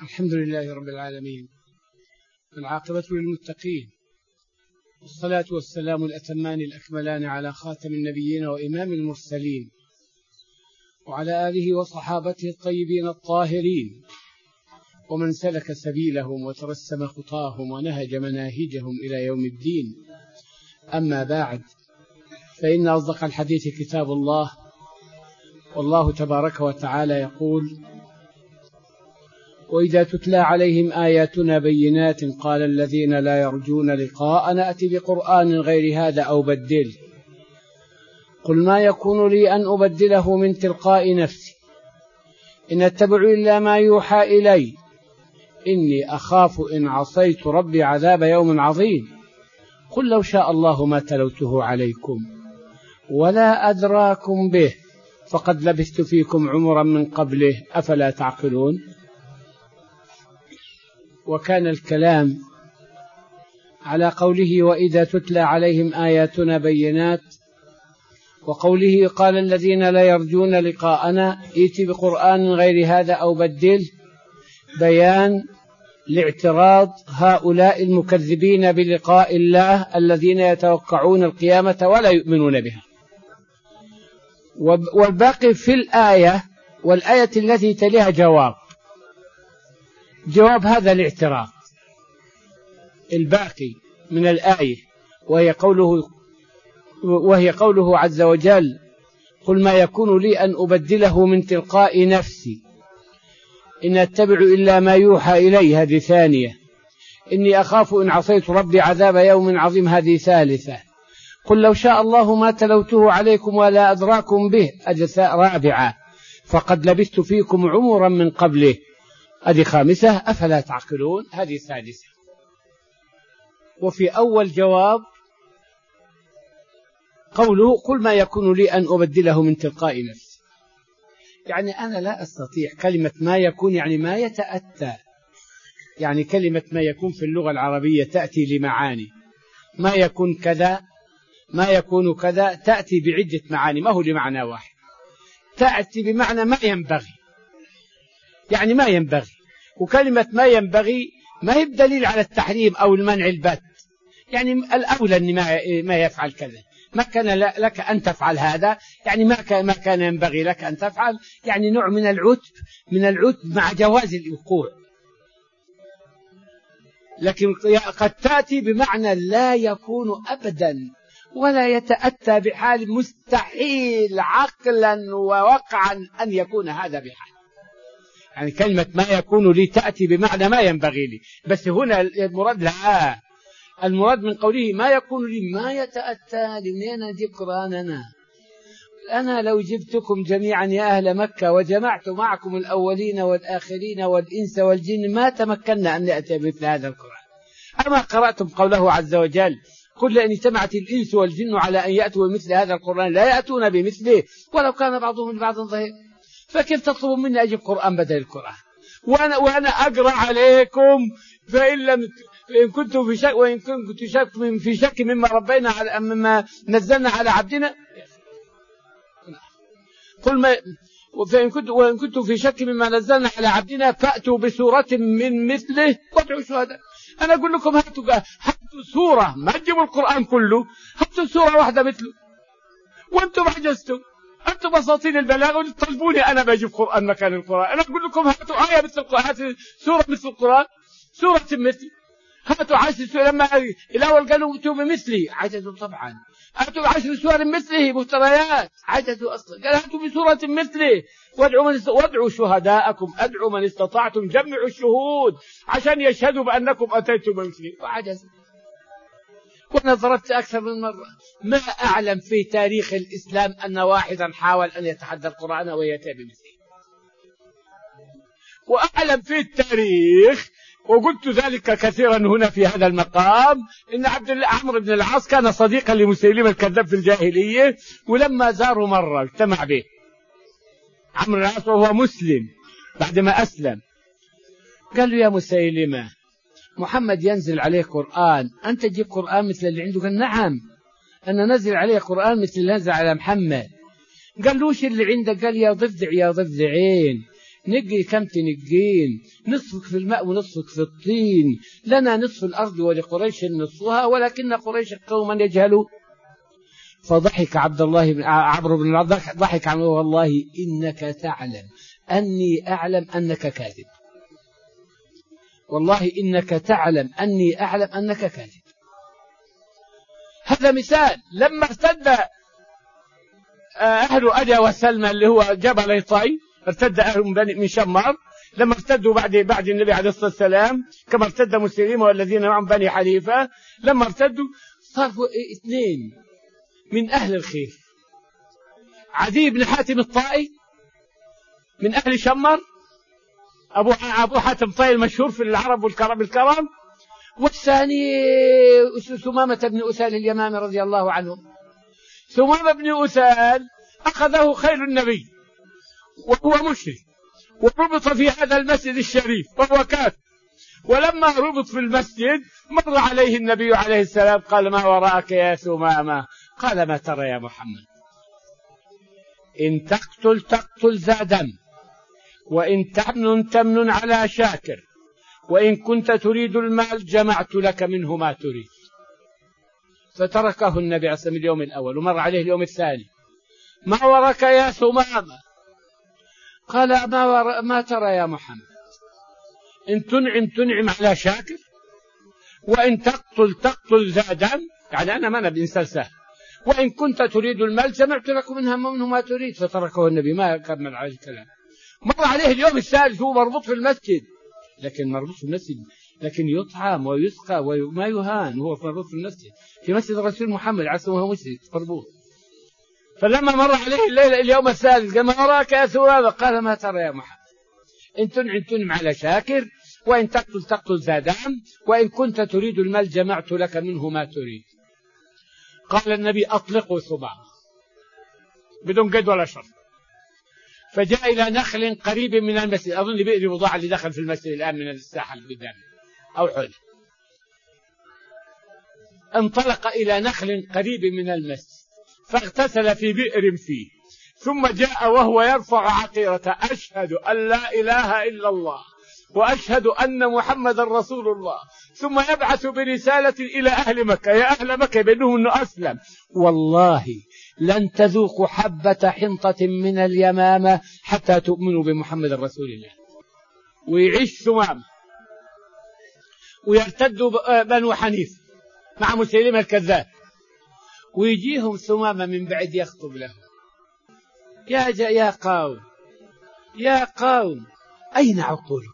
الحمد لله رب العالمين، والعاقبة للمتقين، والصلاة والسلام الأتمان الأكملان على خاتم النبيين وإمام المرسلين، وعلى آله وصحابته الطيبين الطاهرين، ومن سلك سبيلهم وترسم خطاهم ونهج مناهجهم إلى يوم الدين. أما بعد، فإن أصدق الحديث كتاب الله، والله تبارك وتعالى يقول: وإذا تتلى عليهم آياتنا بينات قال الذين لا يرجون لقاءنا ائت بقرآن غير هذا أو بدله قل ما يكون لي أن أبدله من تلقاء نفسي إن أتبع إلا ما يوحى إلي إني أخاف إن عصيت ربي عذاب يوم عظيم قل لو شاء الله ما تلوته عليكم ولا أدراكم به فقد لبثت فيكم عمرا من قبله أفلا تعقلون. وكان الكلام على قوله وإذا تتلى عليهم آياتنا بينات، وقوله قال الذين لا يرجون لقاءنا ائت بقرآن غير هذا أو بدله، بيان لاعتراض هؤلاء المكذبين بلقاء الله الذين يتوقعون القيامة ولا يؤمنون بها. والباقي في الآية والآية التي تليها جواب هذا الاعتراض. الباقي من الآية وهي قوله عز وجل: قل ما يكون لي أن أبدله من تلقاء نفسي إن أتبع إلا ما يوحى إلي، هذه ثانية. إني أخاف إن عصيت ربي عذاب يوم عظيم، هذه ثالثة. قل لو شاء الله ما تلوته عليكم ولا أدراكم به، هذه رابعة. فقد لبثت فيكم عمرا من قبله، هذه خامسة. أفلا تعقلون، هذه سادسة. وفي أول جواب قوله قل ما يكون لي أن أبدله من تلقاء نفسي، يعني أنا لا أستطيع. كلمة ما يكون يعني ما يتأتى، يعني كلمة ما يكون في اللغة العربية تأتي لمعاني. ما يكون كذا، ما يكون كذا، تأتي بعدة معاني، ما هو لمعنى واحد. تأتي بمعنى ما ينبغي، يعني ما ينبغي. وكلمة ما ينبغي ما هي بدليل على التحريم أو المنع البت، يعني الأولى أن ما يفعل كذا. ما كان لك أن تفعل هذا، يعني ما كان ينبغي لك أن تفعل، يعني نوع من العتب مع جواز الوقوع. لكن قد تأتي بمعنى لا يكون أبدا ولا يتأتى بحال، مستحيل عقلا ووقعا أن يكون هذا بحال. يعني كلمة ما يكون لي تأتي بمعنى ما ينبغي لي، بس هنا المراد لا، المراد من قوله ما يكون لي ما يتأتى لمن ذكراننا. أنا لو جبتكم جميعا يا أهل مكة وجمعت معكم الأولين والآخرين والإنس والجن ما تمكنا أن نأتي مثل هذا القرآن. أما قرأتم قوله عز وجل: قل لئن اجتمعت الإنس والجن على أن يأتوا بمثل هذا القرآن لا يأتون بمثله ولو كان بعضهم لبعض ظهير. فكيف تطلبوا مني أجيب قرآن بدل القرآن وأنا أقرأ عليكم؟ فإن كنتم في شك، وإن كنتم في شك مما ربينا على مما نزلنا على عبدنا، وإن كنتم في شك مما نزلنا على عبدنا فأتوا بسورة من مثله وادعوا شهداء. أنا أقول لكم هاتوا سورة، ما تجيبوا القرآن كله، هاتوا سورة واحدة مثله. وأنتم عجزتم، أنتم بساطين البلاغ وتطلبوني أنا بجيب قرآن مكان القرآن. أنا أقول لكم هاتوا آية مثل القرآن، هاتوا سورة مثل القرآن، سورة مثل، هاتوا 10 سور. لما الأول قالوا ائتوا بمثله عجزوا طبعا، هاتوا 10 سور مثله مفتريات عجزوا أصلا. قال هاتوا بسورة مثله وادعوا شهداءكم، ادعوا من استطعتم، جمعوا الشهود عشان يشهدوا بأنكم أتيتم بمثله، وعجزوا. وأنا ضربت أكثر من مرة، ما أعلم في تاريخ الإسلام أن واحدا حاول أن يتحدى القرآن ويأتي بمثله. وأعلم في التاريخ، وقلت ذلك كثيرا هنا في هذا المقام، إن عمرو بن العاص كان صديقا لمسيلمة الكذاب في الجاهلية، ولما زاره مرة اجتمع به عمرو بن العاص وهو مسلم بعدما أسلم، قال له: يا مسيلمة، محمد ينزل عليه قرآن، أنت تجيب قرآن مثل اللي عنده؟ قال: نعم، أنا نزل عليه قرآن مثل اللي نزل على محمد. قال له: وش اللي عندك؟ قال: يا ضفدع يا ضفدعين، نجي كم تنجين، نصفك في الماء ونصفك في الطين، لنا نصف الأرض ولقريش نصفها ولكن قريش قوما يجهلون. فضحك عبد الله بن عمرو بن العاص ضحك عنه: والله إنك تعلم أني أعلم أنك كاذب، والله إنك تعلم أني أعلم أنك كاذب. هذا مثال. لما ارتد أهل أدى وسلمى اللي هو جبل طي، ارتد أهل من شمار، لما ارتدوا بعد النبي عليه الصلاة والسلام، كما ارتد مسلمين والذين معهم بني حنيفة، لما ارتدوا صاروا اثنين من أهل الخير: عدي بن حاتم الطائي من أهل شمر، أبو حاتم الطائي المشهور في العرب بالكرم، والثاني ثمامة بن أسال اليمامي رضي الله عنه. ثمامة بن أسال أخذه خيل النبي وهو مشرك، وربط في هذا المسجد الشريف وهو كافر، ولما ربط في المسجد مر عليه النبي عليه السلام قال: ما وراءك يا ثمامة؟ قال: ما ترى يا محمد؟ إن تقتل ذا دم، وإن تمن على شاكر، وإن كنت تريد المال جمعت لك منه ما تريد. فتركه النبي عليه الصلاة والسلام اليوم الأول، ومر عليه اليوم الثاني: ما وراك يا ثمامة؟ قال: ما ترى يا محمد؟ إن تنعم على شاكر، وإن تقتل ذا دم، يعني أنا ما أنا بإنسان سهل، وإن كنت تريد المال جمعت لك منه ما تريد. فتركه النبي، ما كمل عليه الكلام. مر عليه اليوم الثالث، هو مربوط في المسجد، لكن يطعم ويسقى وما يهان، هو مربوط في المسجد، في مسجد الرسول محمد عليه الصلاة والسلام، وهو مسجد مربوط. فلما مر عليه اليوم الثالث قال: ما وراك يا ثوابة؟ قال: ما ترى يا محمد؟ إن تنعم على شاكر، وإن تقتل ذا دم، وإن كنت تريد المال جمعت لك منه ما تريد. قال النبي: أطلقوا ثمامة بدون قيد ولا شرط. فجاء إلى نخل قريب من المسجد، أظن بئر بضاعة اللي دخل في المسجد الآن من الساحة اللي قدام أو حول. انطلق إلى نخل قريب من المسجد فاغتسل في بئر فيه، ثم جاء وهو يرفع عقيرة: أشهد أن لا إله إلا الله وأشهد أن محمد رسول الله. ثم يبعث برسالة إلى أهل مكة: يا أهل مكة، بأنه أنه أسلم، والله لن تذوقوا حبة حنطة من اليمامة حتى تؤمنوا بمحمد رسول الله. ويعيش ثمامة، ويرتد بنو حنيف مع مسيلمة الكذاب، ويجيهم ثمامة من بعد يخطب لهم: يا قوم أين عقولكم؟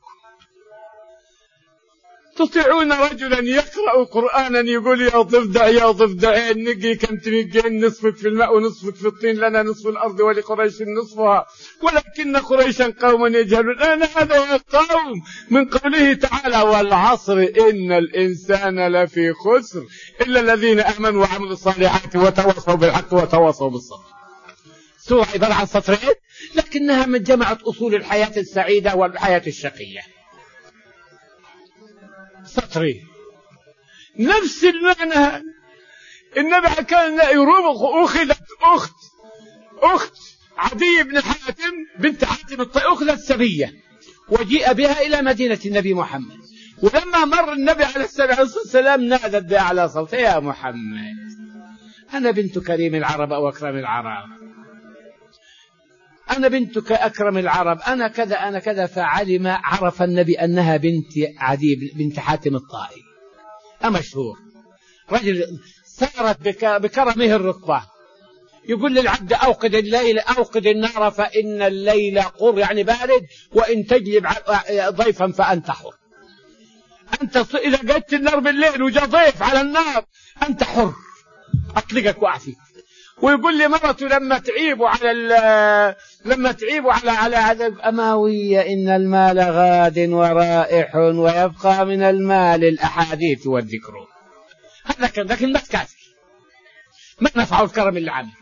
تطيعون رجلا يقرأ قرآنا يقول: يا ضفدع نقي كم تنقين، نصفك في الماء ونصفك في الطين، لنا نصف الأرض ولقريش نصفها ولكن قريشا قوما يجهلون. أنا هذا يا قوم من قوله تعالى: والعصر إن الإنسان لفي خسر إلا الذين آمنوا وعملوا الصالحات وتواصوا بالحق وتواصوا بالصبر. سورة عبارة عن سطرين، لكنها من جمعت أصول الحياة السعيدة والحياة الشقية. سطرين نفس المعنى. النبي كان أخذت أخت عدي بن حاتم بنت حاتم الطائي، أخذت سبية وجيء بها إلى مدينة النبي محمد. ولما مر النبي عليه الصلاة والسلام نادت بأعلى صوت: يا محمد، أنا بنت كريم العرب أو أكرم العرب، أنا بنتك أكرم العرب، أنا كذا. عرف النبي أنها بنت عدي بنت حاتم الطائي مشهور، رجل سارت بكرمه الركبة. يقول للعبد: أوقد الليل أوقد النار فإن الليل قر، يعني بارد، وإن تجلب ضيفا فأنت حر. أنت إذا قدت النار بالليل وجاء ضيف على النار أنت حر، أطلقك وأعفيك. ويقول لي مرته لما تعيبوا على هذا الأماوية: إن المال غاد ورائح ويبقى من المال الأحاديث والذكر. هذا كان، لكن ما تكافي، ما نفعه الكرم اللي عنه.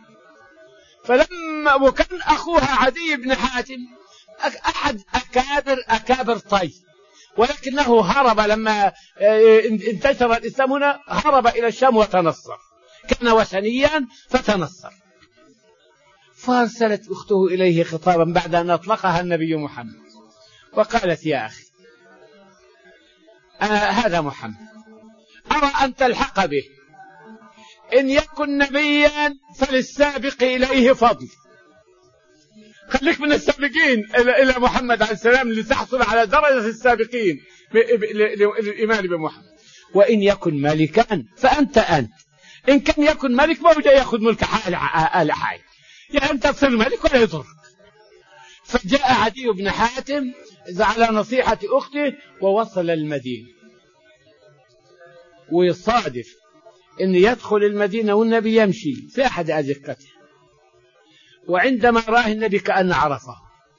وكان أخوها عدي بن حاتم أحد أكابر طي، ولكنه هرب لما انتشر الإسلام هنا، هرب إلى الشام وتنصر، كان وثنيا فتنصر. فارسلت أخته إليه خطابا بعد أن أطلقها النبي محمد: وقالت يا أخي هذا محمد أرى أن تلحق به، إن يكن نبيا فللسابق إليه فضل، خليك من السابقين إلى محمد عليه السلام لتحصل على درجة السابقين للإيمان بمحمد. وإن يكن ملكا فأنت أنت، إن كان يكن ملك ما بده يأخذ ملك آل حي، يعني أنت تصير ملك ولا يضرك. فجاء عدي بن حاتم على نصيحة أخته ووصل المدينة، ويصادف أن يدخل المدينة والنبي يمشي في أحد أزقته، وعندما راه النبي كأن عرفه،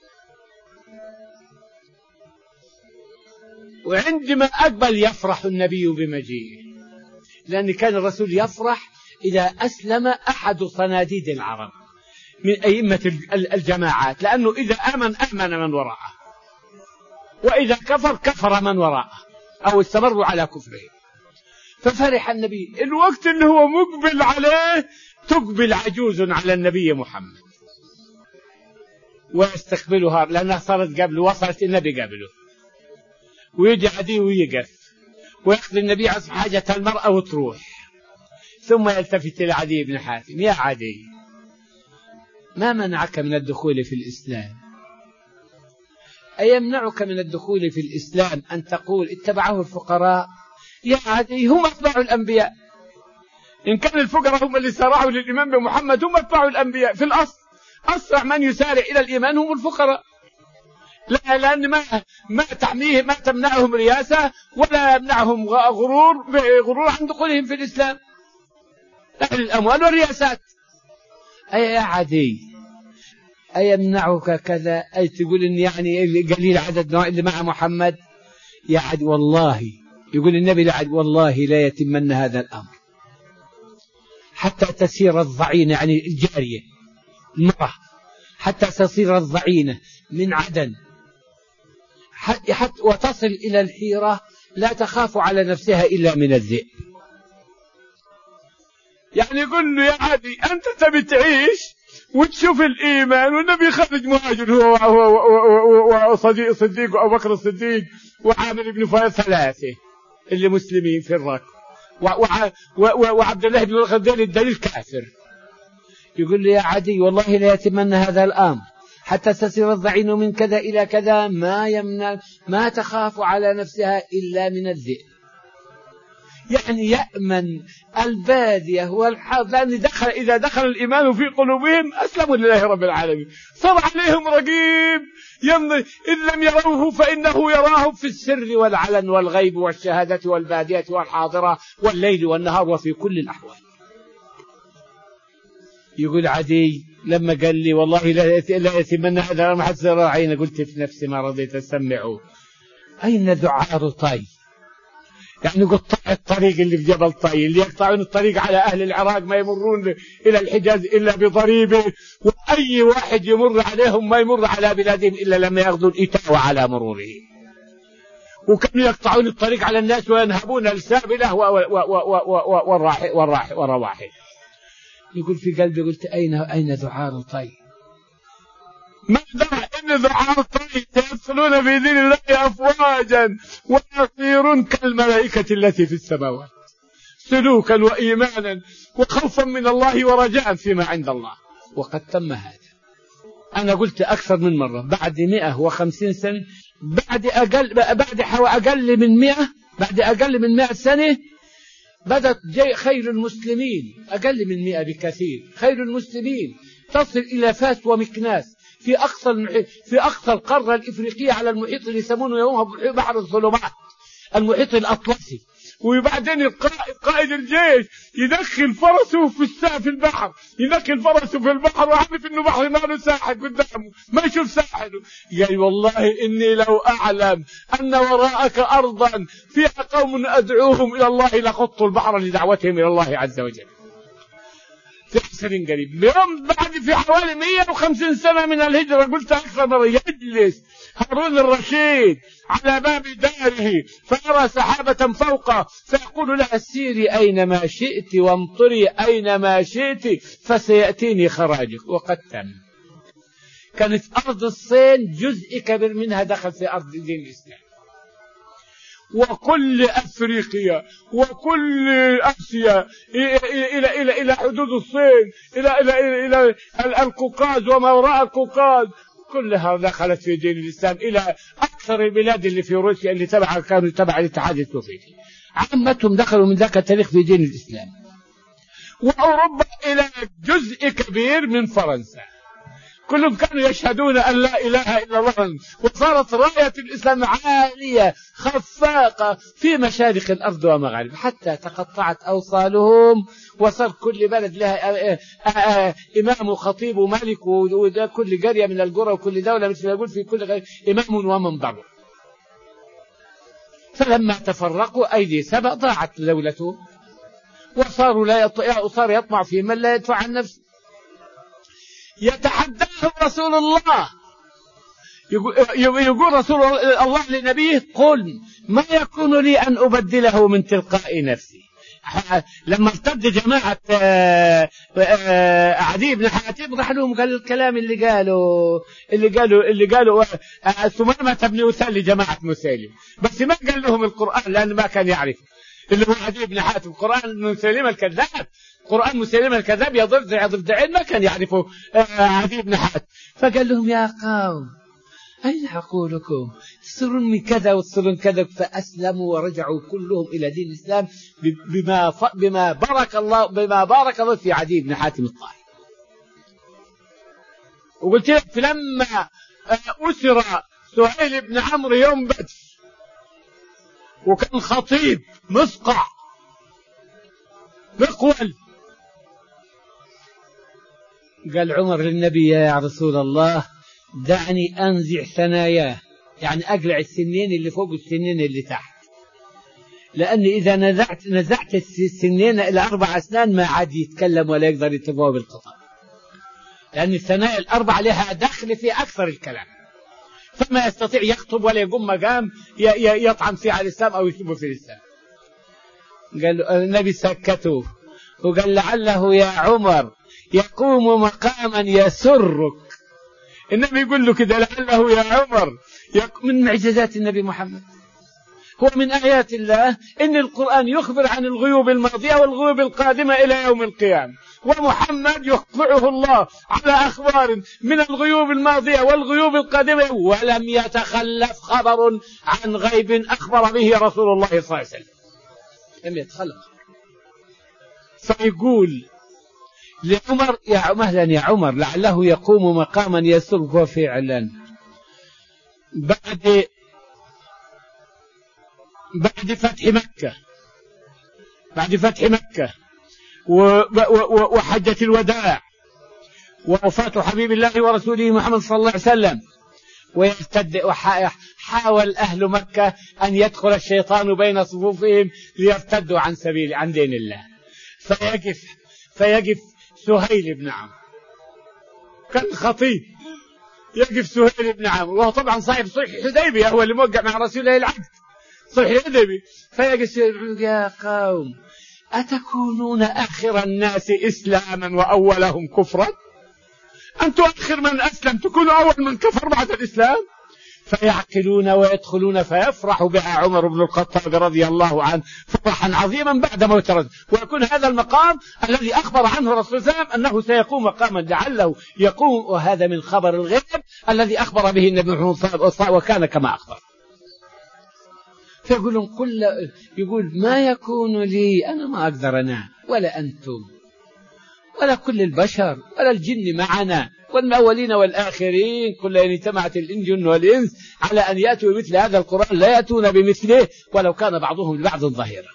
وعندما أقبل يفرح النبي بمجيئه، لأن كان الرسول يفرح إذا أسلم أحد صناديد العرب من أئمة الجماعات، لأنه إذا آمن من وراءه، وإذا كفر من وراءه أو استمروا على كفره. ففرح النبي. الوقت اللي هو مقبل عليه تقبل عجوز على النبي محمد ويستقبلها، لأنها صارت قبل، وصلت النبي قبله، ويجي عدي ويقف ويأخذ النبي عصب حاجة المرأة وتروح، ثم يلتفت إلى عدي بن حاتم: يا عدي، ما منعك من الدخول في الإسلام؟ أيمنعك من الدخول في الإسلام أن تقول اتبعه الفقراء؟ يا عدي، هم أتباع الأنبياء، إن كان الفقراء هم اللي سارعوا للإيمان بمحمد هم أتباع الأنبياء في الأصل. أسرع من يسارع إلى الإيمان هم الفقراء، لأن ما تحميه، ما تمنعهم رياسة ولا يمنعهم غرور عن دخولهم في الإسلام، أهل الأموال والرياسات. أي يا عدي، أيمنعك كذا؟ أي تقول إن يعني قليل عدد اللي مع محمد؟ يا عدي والله، يقول النبي لعد: والله لا يتمن هذا الأمر حتى تسير الضعينة، يعني الجارية المرأة، حتى تصير الضعينة من عدن حتى وتصل إلى الحيرة لا تخاف على نفسها إلا من الذئب. يعني يقول له: يا عدي، أنت تبي تعيش وتشوف الإيمان، والنبي خرج مهاجر هو صديق أبو بكر الصديق وعامر بن فهد، ثلاثة اللي مسلمين في الركب، وعبد الله بن الغدير الدليل كافر. يقول له: يا عدي، والله لا يتمنى هذا الأمر حتى تسير الضعين من كذا إلى كذا، ما تخاف على نفسها إلا من الذئب. يعني يأمن البادية والحظ، لأن إذا دخل الإيمان في قلوبهم أسلموا لله رب العالمين، صار عليهم رقيب إن لم يروه فإنه يراهم في السر والعلن والغيب والشهادة والبادية والحاضرة والليل والنهار وفي كل الأحوال. يقول عدي: لما قال لي والله لا يتمنى هذا ما حد سر عينه، قلت في نفسي ما رضيت أسمعه: أين ذعار طي؟ يعني قطع الطريق اللي في جبل طي، اللي يقطعون الطريق على أهل العراق ما يمرون إلى الحجاز إلا بضريبه، وأي واحد يمر عليهم ما يمر على بلادهم إلا لما يأخذوا الإتاوة على مروره. وكانوا يقطعون الطريق على الناس وينهبون السابلة والرواحل. يقول في قلبي، قلت: أين ذعار طي؟ ما درى إن ذعار الطريق يدخلون في دين الله أفواجا ويصيرون كالملائكة التي في السماوات، سلوكا وإيمانا وخوفا من الله ورجاء فيما عند الله. وقد تم هذا. أنا قلت أكثر من مرة، بعد 150 سنة، بعد أقل من 100 سنة بدأت خيل المسلمين، أقل من 100 بكثير، خيل المسلمين تصل إلى فاس ومكناس في أقصى القارة الإفريقية على المحيط اللي يسمونه يومها بحر الظلمات، المحيط الأطلسي. وبعدين قائد الجيش يدخل فرسه في البحر، يدخل فرسه في البحر وعارف إنه بحر ما له ساحل قدامه، ما يشوف ساحله. قال: والله إني لو أعلم أن وراءك أرضا فيها قوم أدعوهم إلى الله لخط البحر لدعوتهم إلى الله عز وجل. في حسن قريب يوم بعد في حوالي 150 سنة من الهجرة، قلت أكثر مرة، يجلس هارون الرشيد على باب داره فيرى سحابة فوقه فيقول لها: سيري أينما شئت وامطري أينما شئت فسيأتيني خراجك. وقد تم. كانت أرض الصين جزء كبير منها دخل في أرض دين الإسلام، وكل أفريقيا وكل آسيا إلى حدود الصين إلى القوقاز وما وراء القوقاز كلها دخلت في دين الإسلام، إلى أكثر البلاد اللي في روسيا اللي كانوا تبع الاتحاد السوفيتي عامتهم دخلوا من ذاك التاريخ في دين الإسلام. وأوروبا إلى جزء كبير من فرنسا كلهم كانوا يشهدون أن لا إله إلا الله، وصارت راية الإسلام عالية خفاقة في مشارق الأرض ومغاربها، حتى تقطعت أوصالهم وصار كل بلد لها إمام وخطيب وملك، وكل قرية من القرى وكل دولة مثل ما يقول في كل قرية إمام ومنبر. فلما تفرقوا أيدي سبأ ضاعت دولتهم، وصار يطمع في من لا يدفع عن نفسه. يتحداه رسول الله، يقول رسول الله لنبيه: قل ما يكون لي أن أبدله من تلقاء نفسي. لما ارتد جماعة عدي بن حاتم راح لهم قال الكلام اللي قالوا ثمامة بن أسال لجماعة مسيلم، بس ما قال لهم القرآن لأن ما كان يعرف اللي هو عدي بن حاتم. قرآن مسيلم الكذاب، قرآن مسيلم الكذاب يضفدعين ما كان يعرفه عدي بن حاتم. فقال لهم: يا قوم أين عقولكم؟ تصيرون من كذا وتصيرون كذا. فأسلموا ورجعوا كلهم إلى دين الإسلام بما بارك الله في عدي بن حاتم الطائي. وقلت لك لما أسر سهيل بن عمرو يوم بدر وكان خطيب مصقع مقول، قال عمر للنبي: يا رسول الله دعني أنزع ثناياه، يعني أقلع السنين اللي فوق السنين اللي تحت، لأن إذا نزعت السنين إلى 4 أسنان ما عاد يتكلم ولا يقدر يتبوه بالقطع، لأن الثنايا الأربع لها دخل في أكثر الكلام، فما يستطيع يخطب ولا يقوم مقام يطعن فيه على الإسلام أو يسب في الإسلام. قال النبي سكته وقال: لعله يا عمر يقوم مقاما يسرك. النبي يقول له كده: لعله يا عمر. من معجزات النبي محمد، هو من آيات الله إن القرآن يخبر عن الغيوب الماضية والغيوب القادمة إلى يوم القيامة، ومحمد يخبره الله على أخبار من الغيوب الماضية والغيوب القادمة، ولم يتخلف خبر عن غيب أخبر به رسول الله صلى الله عليه وسلم، لم يتخلف. فيقول لعمر: يا مهلا يا عمر لعله يقوم مقاما يسرك. وفعلا بعد فتح مكة وحجة الوداع ووفاة حبيب الله ورسوله محمد صلى الله عليه وسلم، وحاول أهل مكة أن يدخل الشيطان بين صفوفهم ليرتدوا عن دين الله، فيقف سهيل بن عمرو، كان خطيب، يقف سهيل بن عمرو وهو طبعا صاحب صلح الحديبية، هو اللي موقع مع رسول الله العقد صلح الحديبية. فيقف سهيل: يا قوم أتكونون آخر الناس إسلاما وأولهم كفرا؟ أنتم آخر من أسلم تكونوا أول من كفر بعد الإسلام. فيعقلون ويدخلون، فيفرح بها عمر بن الخطاب رضي الله عنه فرحا عظيما بعد موت رجل، ويكون هذا المقام الذي أخبر عنه رسول الله أنه سيقوم مقاما لعله يقوم، وهذا من خبر الغيب الذي أخبر به النبي محمد صلى الله عليه وسلم وكان كما أخبر. فيقولون يقول: ما يكون لي، أنا ما أقدر أنام ولا أنتم ولا كل البشر ولا الجن معنا والأولين والآخرين، كل إن اجتمعت الإنس والإنس على أن يأتوا بمثل هذا القرآن لا يأتون بمثله ولو كان بعضهم لبعض ظهيرا.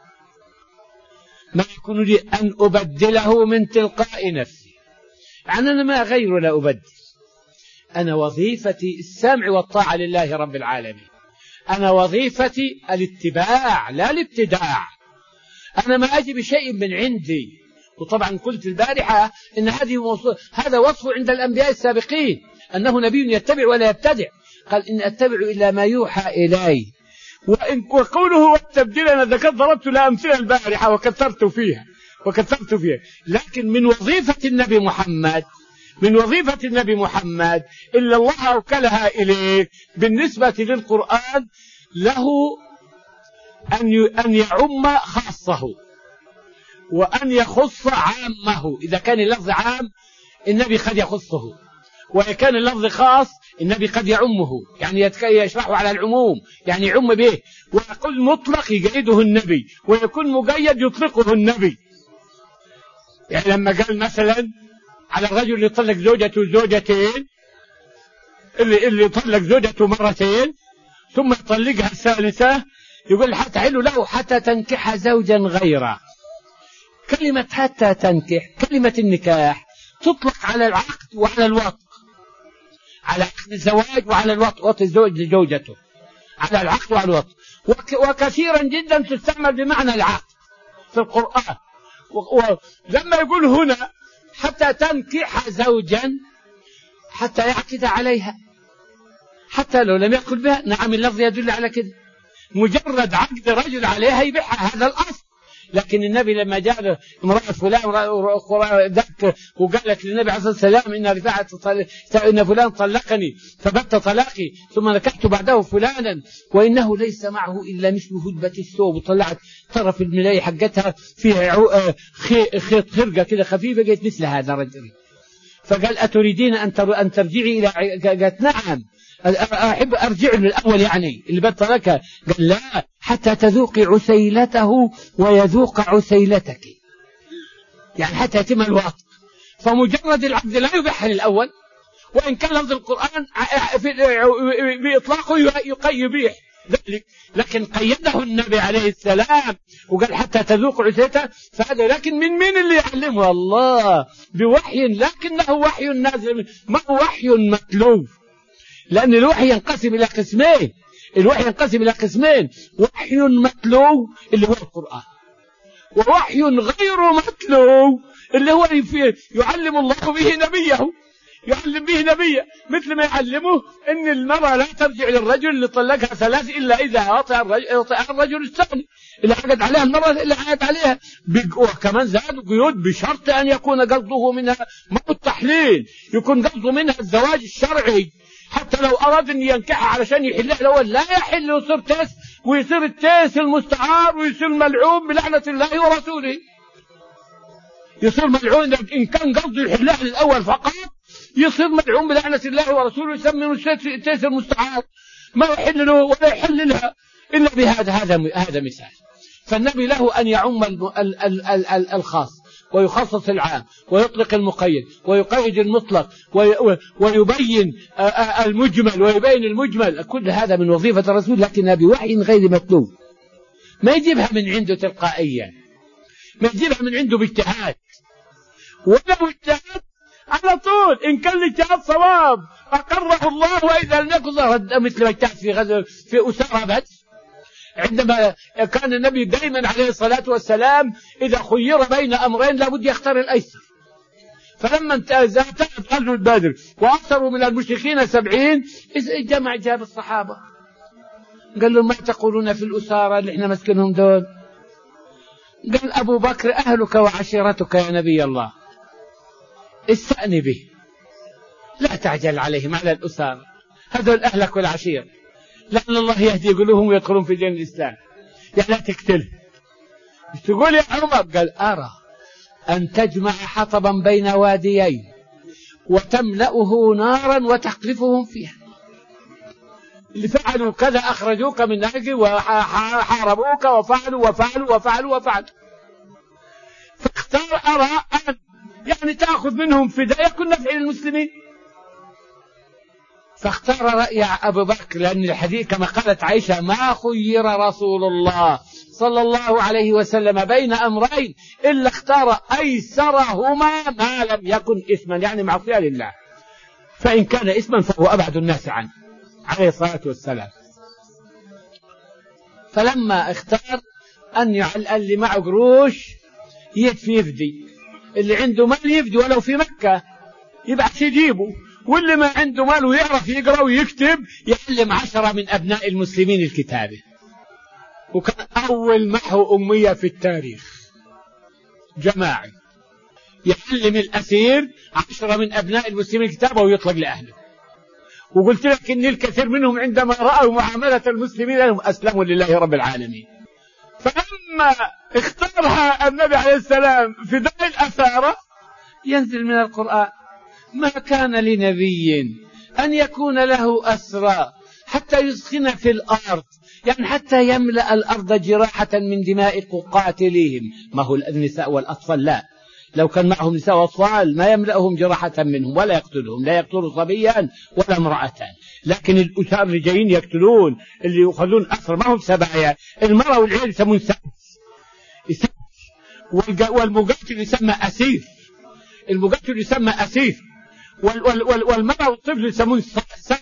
ما يكون لي أن أبدله من تلقاء نفسي، يعني أنا ما أغير ولا أبدل، أنا وظيفتي السمع والطاعة لله رب العالمين، أنا وظيفتي الاتباع لا الابتداع، أنا ما أجي بشيء من عندي. وطبعا قلت البارحة إن هذا وصف عند الأنبياء السابقين، أنه نبي يتبع ولا يبتدع، قال: إن أتبع إلا ما يوحى إلي. وقوله والتبديل أنا ذكرت ضربت لها أمثلة البارحة وكثرت فيها، لكن من وظيفة النبي محمد من وظيفة النبي محمد إلا الله أوكلها إليه بالنسبة للقرآن له أن يعم خاصه وأن يخص عامه. إذا كان اللفظ عام النبي قد يخصه، وإذا كان اللفظ خاص النبي قد يعمه، يعني يشرحه على العموم، يعني يعم به. ويقول مطلق يقيده النبي، ويكون مقيد يطلقه النبي. يعني لما قال مثلا على الرجل اللي طلق زوجته زوجتين، اللي طلق زوجته مرتين ثم يطلقها الثالثة، يقول حتحل له حتى تنكح زوجا غيره. كلمة حتى تنكح، كلمة النكاح تطلق على العقد وعلى الوطء، على عقد الزواج وعلى الوطء، وطء الزوج لزوجته، على العقد وعلى الوطء. وكثيرا جدا تستعمل بمعنى العقد في القرآن. ولما يقول هنا حتى تنكح زوجا، حتى يعقد عليها، حتى لو لم يقل بها. نعم اللفظ يدل على كده، مجرد عقد رجل عليها يبيعها، هذا الأصل. لكن النبي لما جاء له امرأة فلان دك وقالت للنبي عليه الصلاة والسلام إن فلان طلقني فبت طلاقي ثم نكحت بعده فلانا وإنه ليس معه إلا مثل هدبة الثوب، وطلعت طرف الملاية حقتها فيها خيط خرقة كده خفيفة، قالت مثل هذا الرجل. فقال أتريدين أن ترجعي إلى؟ قالت نعم أحب أرجع للأول، يعني اللي بطلقها. قال لا، حتى تذوقي عسيلته ويذوق عسيلتك، يعني حتى يتم الوطء. فمجرد العقد لا يبيح للأول، وإن كان لفظ القرآن بإطلاقه يبيح ذلك، لكن قيده النبي عليه السلام وقال حتى تذوق عسيلته. فهذا لكن من اللي يعلمه؟ الله بوحي، لكنه وحي نازل، ما هو وحي متلو. لأن الوحي ينقسم إلى قسمين، الوحي ينقسم إلى قسمين: وحي متلو اللي هو القرآن، ووحي غير متلو اللي هو يعلم الله به نبيه، يعلم به نبيه. مثل ما يعلمه أن المرأة لا ترجع للرجل اللي طلقها ثلاث إلا إذا وطئ الرجل الثاني، اللي عقد عليها المرأة اللي عقد عليها. وكمان زادوا قيود بشرط أن يكون قصده منها ما التحليل، يكون قصده منها الزواج الشرعي. حتى لو أراد أن ينكحها علشان يحلها الأول لا يحل، ويصير تيس، ويصير التيس المستعار، ويصير ملعون بلعنة الله ورسوله. يصير ملعون إن كان قصده يحلها للأول فقط، يصير ملعون بلعنة الله ورسوله، يسمونه التيس المستعار، ما يحل له ولا يحل لها إلا بهذا. هذا مثال. فالنبي له أن يعم الخاص ويخصص العام، ويطلق المقيد، ويقيد المطلق، ويبين المجمل ويبين المجمل. كل هذا من وظيفة الرسول، لكنها بوحي غير مطلوب. ما يجيبها من عنده تلقائيا، ما يجيبها من عنده باجتهاد، ولو اجتهد على طول إن كان الاجتهاد صواب أقره الله، وإذا لم يكن رد، مثل ما اجتهد في أسارة بدر. عندما كان النبي دائما عليه الصلاة والسلام إذا خير بين أمرين لابد يختار الأيسر. فلما انتهت غزوة بدر وأكثروا من المشركين 70، جاب الصحابة قال لهم: ما تقولون في الأسارة اللي احنا مسكنهم دول؟ قال: أبو بكر أهلك وعشيرتك يا نبي الله، استأني به، لا تعجل عليهم على الأسارة، هذول أهلك والعشيرة، لأن الله يهدي قلوبهم ويدخلون في دين الإسلام، يعني لا تقتله. تقول يا عمر؟ قال: أرى أن تجمع حطبا بين واديين وتملأه نارا وتقذفهم فيها. اللي فعلوا كذا أخرجوك من نهجي وحاربوك وفعلوا وفعلوا وفعلوا وفعلوا. فاختار أرى أن يعني تأخذ منهم فداء يكون نفع للمسلمين. فاختار رأي أبو بكر، لأن الحديث كما قالت عائشة: ما خير رسول الله صلى الله عليه وسلم بين أمرين إلا اختار أيسرهما ما لم يكن إثما، يعني معصية لله، فإن كان إثما فهو أبعد الناس عنه عليه الصلاة والسلام. فلما اختار أن اللي معه قروش يفدي، اللي عنده مال يفدي ولو في مكة يبعث يجيبه، واللي ما عنده مال ويعرف يقرأ ويكتب يعلم 10 من أبناء المسلمين الكتابة. وكان أول محو أمية في التاريخ جماعي، يعلم الأسير 10 من أبناء المسلمين الكتابة ويطلق لأهله. وقلت لك إن الكثير منهم عندما رأوا معاملة المسلمين لهم أسلموا لله رب العالمين. فلما اختارها النبي عليه السلام فداء الأسارة ينزل من القرآن: ما كان لنبي أن يكون له أسرى حتى يسخن في الأرض، يعني حتى يملأ الأرض جراحة من دماء قاتليهم. ما هو النساء والأطفال لا، لو كان معهم نساء وأطفال ما يملأهم جراحة منهم ولا يقتلهم، لا يقتلوا صبيا ولا امرأة. لكن الأسار اللي جايين يقتلون اللي يأخذون أسر ما هم سبايا، المرأة والعيال يسمون سبي، والمقاتل يسمى أسير، المقاتل يسمى أسير، والمرأة والطفل يسمون سبي.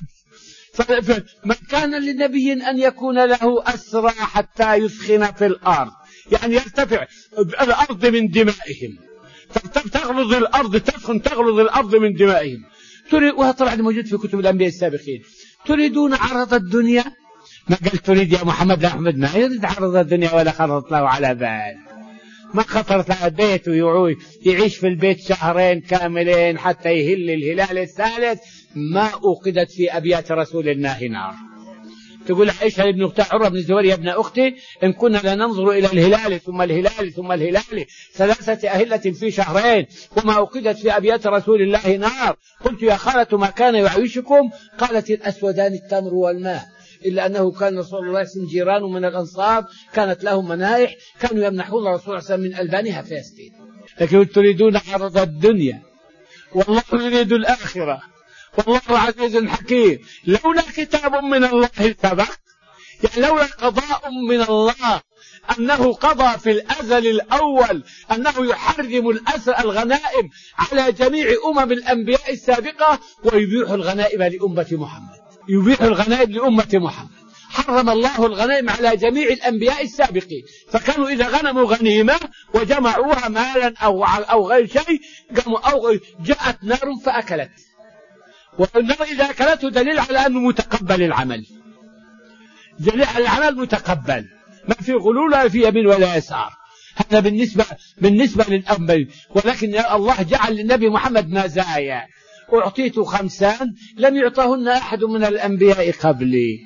فما كان لنبي أن يكون له أسرى حتى يسخن في الأرض، يعني يرتفع الأرض من دمائهم، تغلظ الأرض، تسخن تغلظ الأرض من دمائهم. وهذا طبعا موجود في كتب الأنبياء السابقين. تريدون عرض الدنيا؟ ما قال تريد يا محمد، لا أحمد ما يريد عرض الدنيا ولا خطرت له على بال، ما خطرت له البيت ويعيش في البيت 2 شهرين كاملين حتى يهل الهلال الثالث. ما أوقدت في أبيات رسول الله نار. تقول عائشة لابن أختها عروة بن الزبير: يا ابن أختي إن كنا لننظر إلى الهلال ثم الهلال ثم الهلال 3 أهلة في 2 شهرين وما أوقدت في أبيات رسول الله نار. قلت: يا خالة ما كان يعيشكم؟ قالت: الأسودان التمر والماء، إلا أنه كان رسول الله جيران من الأنصار كانت لهم منائح كانوا يمنحون الرسول صلى الله عليه وسلم من ألبانها فيسقين. لكن تريدون عرض الدنيا والله يريد الآخرة والله عزيز حكيم. لولا كتاب من الله سبق، يعني لولا قضاء من الله أنه قضى في الأزل الأول أنه يحرم الغنائم على جميع الأنبياء السابقة ويبيح الغنائم لأمة محمد، يبيح الغنائم لأمة محمد. حرم الله الغنائم على جميع الأنبياء السابقين، فكانوا إذا غنموا غنيمة وجمعوها مالا أو غير شيء جاءت نار فأكلت، والنار إذا أكلته دليل على أنه متقبل العمل، دليل على العمل متقبل، ما في غلول ولا في يمين ولا يسار. هذا بالنسبة للأنبياء. ولكن الله جعل للنبي محمد مزايا: أعطيت 5 لم يعطهن أحد من الأنبياء قبلي.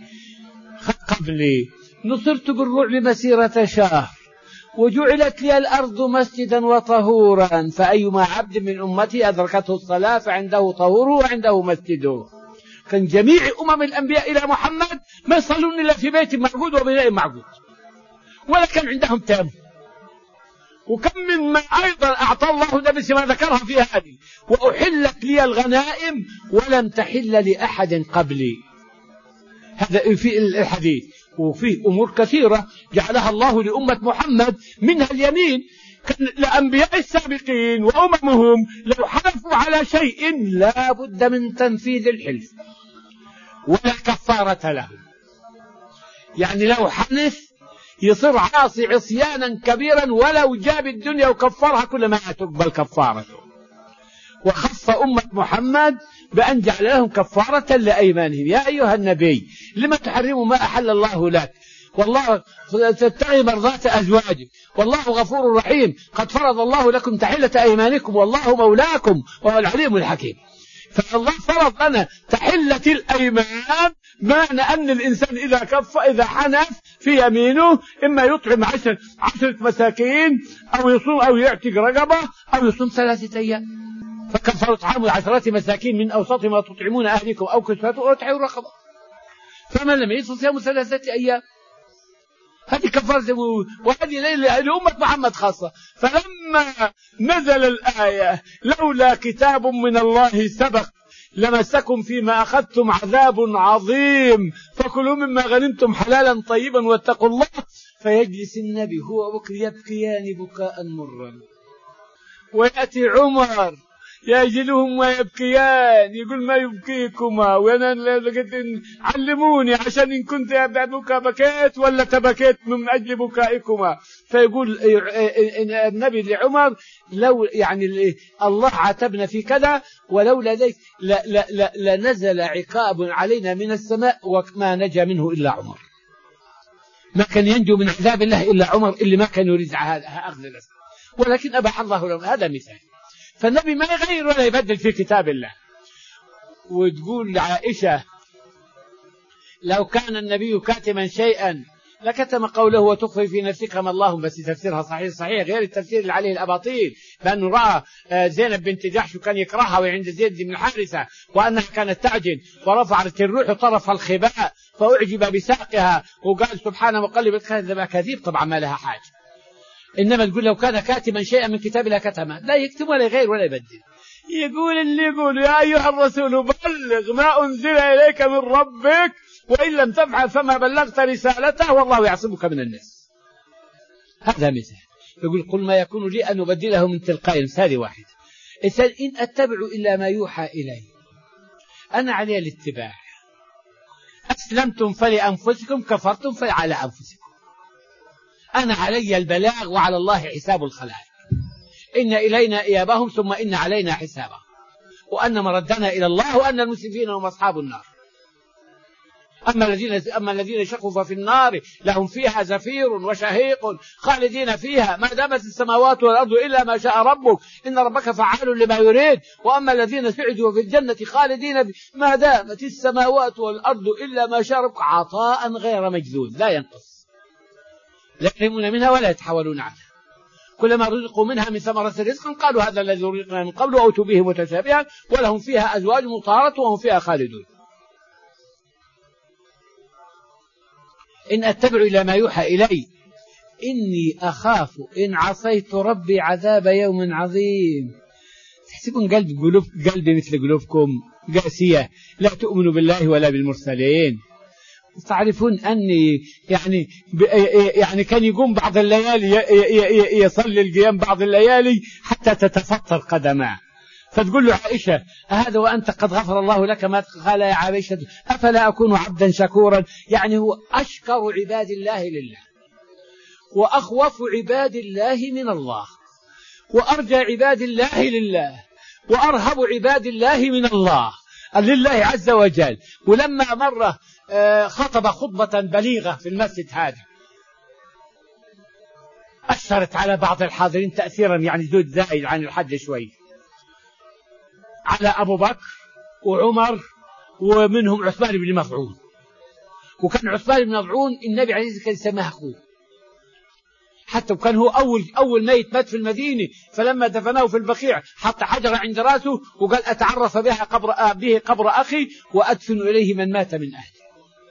نصرت بالرعب مسيرة شهر وجعلت لي الأرض مسجدا وطهورا، فأيما عبد من أمتي أدركته الصلاة فعنده طهوره وعنده مسجده. كان جميع الأنبياء إلى محمد ما يصلون إلا في بيت معبود وبناء معبود، ولا كان عندهم تام. وكم مما أيضا أعطى الله نبي ما ذكرها في هذه: وأحلت لي الغنائم ولم تحل لأحد قبلي. هذا في الحديث. وفيه أمور كثيرة جعلها الله لأمة محمد، منها اليمين. كان الأنبياء السابقين وأممهم لو حلفوا على شيء لا بد من تنفيذ الحلف ولا كفارة لهم، يعني لو حنث يصير عاصي عصيانا كبيرا ولو جاب الدنيا وكفرها كل ما تقبل كفارته. وخص أمة محمد بأن جعل لهم كفارة لأيمانهم: يا أيها النبي لما تحرم ما أحل الله لك، والله تتقي مرضات أزواجك، والله غفور رحيم، قد فرض الله لكم تحلة أيمانكم والله مولاكم وهو العليم الحكيم. فالله فرض لنا تحلة الأيمان، معنى أن الإنسان إذا حنف في يمينه إما يطعم 10 مساكين أو يصوم أو يعتق رقبة أو يصوم 3 أيام، فكفر طعام 10 مساكين من أوسط ما تطعمون أهلكم أو كسوتهم أو تحرير رقبة. فمن لم يصوم صيام 3 أيام، هذه كفارة، وهذه لأمة محمد خاصة. فلما نزل الآية: لولا كتاب من الله سبق لمسكم فيما أخذتم عذاب عظيم فكلوا مما غنمتم حلالا طيبا واتقوا الله، فيجلس النبي هو بكر يبكيان بكاء مرا، ويأتي عمر يجلهم ويبكيان، يقول: ما يبكيكما؟ وانا علموني عشان ان كنت بكيت ولا تبكيت من اجل بكائكما. فيقول النبي لعمر: لو يعني الله عاتبنا في كذا ولولا ذلك لنزل عقاب علينا من السماء وما نجا منه الا عمر. ما كان ينجو من عذاب الله الا عمر اللي ما كان يريد اخذ الاسباب، ولكن اباح الله له. هذا مثال. فالنبي ما يغير ولا يبدل في كتاب الله. وتقول عائشة لو كان النبي كاتما شيئا لكتم قوله وتخفي في نفسك ما الله، بس تفسيرها صحيح غير التفسير اللي عليه الأباطيل، بأنه رأى زينب بنت جحش وكان يكرهها وعند زيد بن الحارثة وأنها كانت تعجن، ورفعت الروح طرف الخباء فأعجب بساقها وقال سبحانه مقلب القلوب، كذب طبعا ما لها حاجة. إنما تقول لو كان كاتما شيئا من كتاب الله كتمه، لا يكتب ولا يغير ولا يبدل. يقول اللي يقول يا أيها الرسول بلغ ما أنزل إليك من ربك وإن لم تفعل فما بلغت رسالته والله يعصمك من الناس. هذا مثال. يقول قل ما يكون لي أن أبدله من تلقاء نفسي. هذه واحدة. إن أتبع إلا ما يوحى إلي، أنا علي الاتباع. أسلمتم فلأنفسكم، كفرتم فعلى أنفسكم. أنا علي البلاغ وعلى الله حساب الخلائق. إن إلينا إيابهم ثم إن علينا حسابهم، وأن مردنا إلى الله، وأن المسرفين هم أصحاب النار. أما الذين شقوا ففي النار لهم فيها زفير وشهيق خالدين فيها ما دامت السماوات والأرض إلا ما شاء ربك إن ربك فعال لما يريد. وأما الذين سعدوا في الجنة خالدين ما دامت السماوات والأرض إلا ما شاء ربك عطاء غير مجذوذ لا ينقص، لا يحرمون منها ولا يتحولون عنها. كلما رزقوا منها من ثمرة رزقا قالوا هذا الذي رزقنا من قبل وأتوا به متشابها ولهم فيها أزواج مطهرة وهم فيها خالدون. إن أتبع إلى ما يوحى إلي إني أخاف إن عصيت ربي عذاب يوم عظيم. تحسبون قلبي مثل قلوبكم قاسية، لا تؤمنوا بالله ولا بالمرسلين. تعرفون أني يعني كان يقوم بعض الليالي يصلي القيام بعض الليالي حتى تتفطر قدماه، فتقول له عائشة هذا وأنت قد غفر الله لك ما قال يا عائشة أفلا أكون عبدا شكورا. يعني هو أشكر عباد الله لله، وأخوف عباد الله من الله، وأرجى عباد الله لله، وأرهب عباد الله من الله لله عز وجل. ولما مرة خطب خطبة بليغة في المسجد هذا أثرت على بعض الحاضرين تأثيرا يعني زود زائد عن الحد شوي، على أبو بكر وعمر ومنهم عثمان بن مظعون. وكان عثمان بن مظعون النبي عليه الصلاة والسلام كان سماه أخوه، حتى وكان هو أول ميت مات في المدينة، فلما دفناه في البقيع حط حجرة عند رأسه وقال أتعرف به قبر أخي وأدفن إليه من مات من أهله.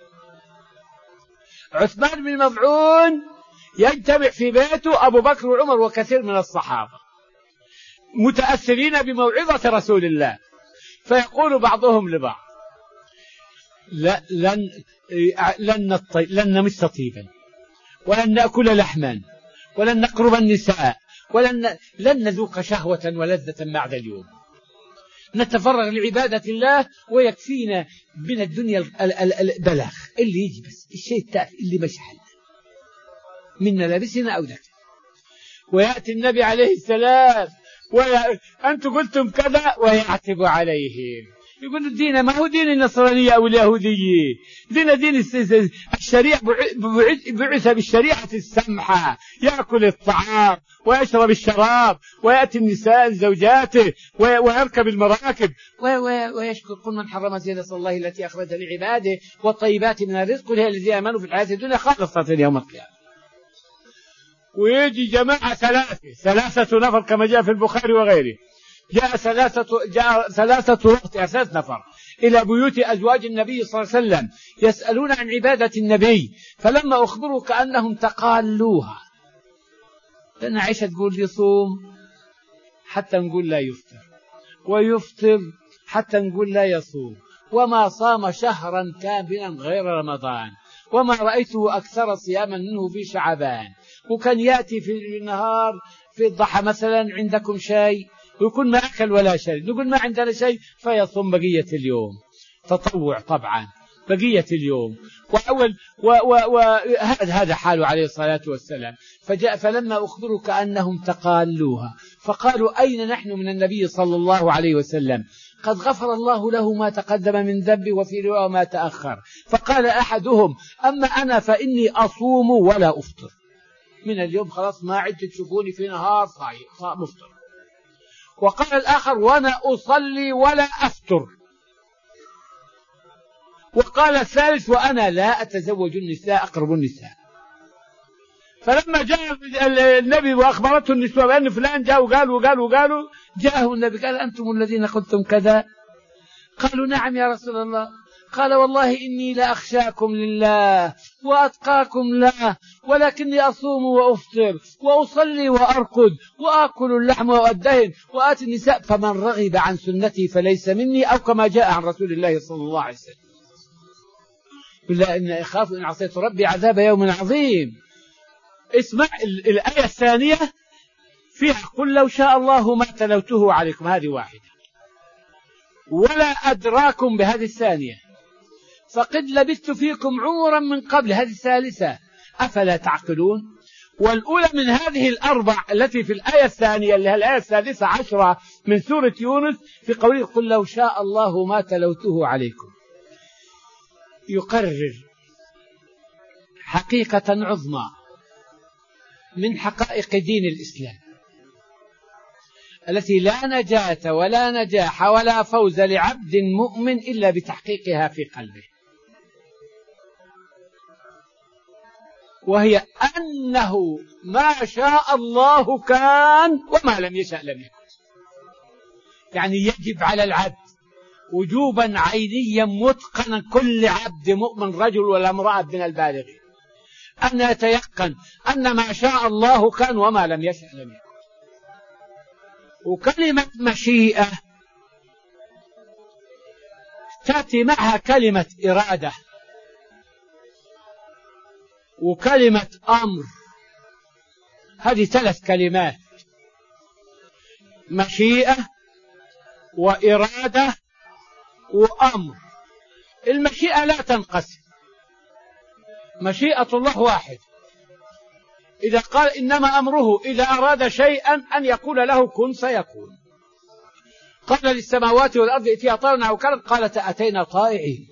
عثمان بن مظعون يجتمع في بيته أبو بكر وعمر وكثير من الصحابة متأثرين بموعظة رسول الله، فيقول بعضهم لبعض لن نمس طيبا ولن نأكل لحما ولن نقرب النساء لن نذوق شهوة ولذة بعد اليوم، نتفرغ لعبادة الله ويكفينا من الدنيا البلاغ اللي يجي بس الشيء التافه اللي مش حل منا لابسنا أو ذاك. ويأتي النبي عليه السلام أنتم قلتم كذا ويعتب عليهم، يقول الدين ما هو دين النصرانية أو اليهودية، دين الشريعة بعث بالشريعة السمحة، يأكل الطعام ويشرب الشراب ويأتي النساء زوجاته ويركب المراكب ويشكر كل من حرم زينة الله التي أخرج لعباده والطيبات من الرزق وهي الذين آمنوا في الحياة الدنيا خالصة يوم القيامة. ويجي جماعة ثلاثة نفر كما جاء في البخاري وغيره، جاء ثلاثة نفر إلى بيوت أزواج النبي صلى الله عليه وسلم يسألون عن عبادة النبي، فلما أخبروا كأنهم تقالوها. لأن عائشة تقول يصوم حتى نقول لا يفطر، ويفطر حتى نقول لا يصوم، وما صام شهرا كاملا غير رمضان، وما رأيته أكثر صياما منه في شعبان. وكان يأتي في النهار في الضحى مثلا عندكم شيء ويكون ما أكل ولا شيء، نقول ما عندنا شيء فيصوم بقية اليوم، تطوع طبعا بقية اليوم. هذا حاله عليه الصلاة والسلام. فلما أخبروا كأنهم تقالوها فقالوا أين نحن من النبي صلى الله عليه وسلم، قد غفر الله له ما تقدم من ذنبه وفي رواية ما تأخر. فقال أحدهم أما أنا فإني أصوم ولا أفطر، من اليوم خلاص ما عدت تشوفوني في نهار صايم مفطر. وقال الآخر وأنا أصلي ولا أفتر. وقال الثالث وأنا لا أتزوج النساء أقرب النساء. فلما جاء النبي وأخبرته النسوة بأن فلان جاء وقالوا جاءه النبي قال أنتم الذين قلتم كذا؟ قالوا نعم يا رسول الله. قال والله إني لأخشاكم لله وأتقاكم له، ولكني أصوم وأفطر وأصلي وأرقد وآكل اللحم وأدهن وآتي النساء، فمن رغب عن سنتي فليس مني، أو كما جاء عن رسول الله صلى الله عليه وسلم. إلا إن أخاف إن عصيت ربي عذاب يوم عظيم. اسمع الآية الثانية فيها قل لو شاء الله ما تلوته عليكم، هذه واحدة، ولا أدراكم بهذه الثانية، فقد لبثت فيكم عمرا من قبل، هذه الثالثة، أفلا تعقلون. والأولى من هذه الأربع التي في الآية الثانية اللي هي الآية 13 من سورة يونس في قوله قل لو شاء الله ما تلوته عليكم، يقرر حقيقة عظمى من حقائق دين الإسلام التي لا نجاة ولا نجاح ولا فوز لعبد مؤمن إلا بتحقيقها في قلبه، وهي أنه ما شاء الله كان وما لم يشأ لم يكن. يعني يجب على العبد وجوبا عينيا متقنا، كل عبد مؤمن رجل ولا امرأة من البالغين، أن يتيقن أن ما شاء الله كان وما لم يشأ لم يكن. وكلمة مشيئة تأتي معها كلمة إرادة وكلمة أمر، هذه 3 كلمات، مشيئة وإرادة وأمر. المشيئة لا تنقسم، مشيئة الله واحد، إذا قال إنما أمره إذا أراد شيئا أن يقول له كن سيكون. قال للسماوات والأرض ائتيا طائعا أو كرها قالت أتينا طائعين.